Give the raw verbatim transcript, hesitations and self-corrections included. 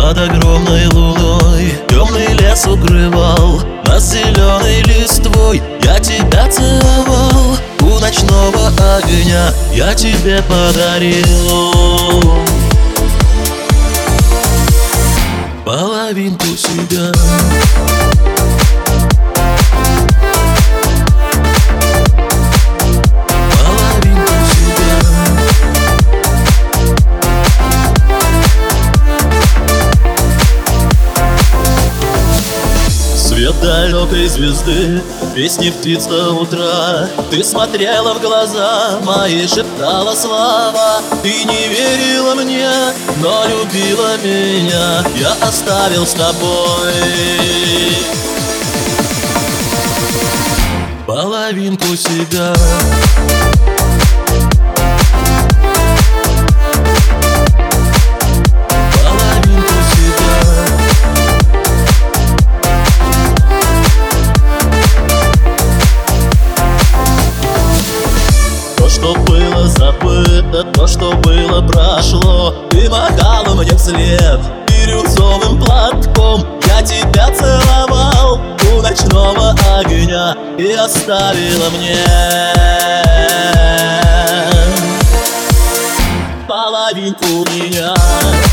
Под огромной луной темный лес укрывал, нас зеленой листвой я тебя целовал. У ночного огня я тебе подарил половинку себя. Свет далекой звезды, песни птиц до утра. Ты смотрела в глаза мои, шептала слова. Ты не верила мне, но любила меня. Я оставил с тобой половинку себя. То, что было забыто, то, что было прошло, ты махала мне вслед бирюзовым платком. Я тебя целовал у ночного огня и оставила мне половинку меня.